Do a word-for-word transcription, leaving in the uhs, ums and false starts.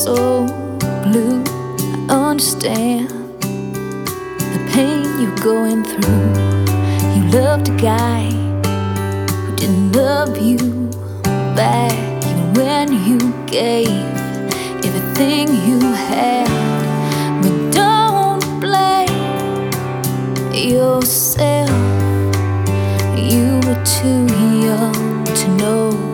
So blue, I understand the pain you're going through. You loved a guy who didn't love you back, even when you gave everything you had. But don't blame yourself, you were too young to know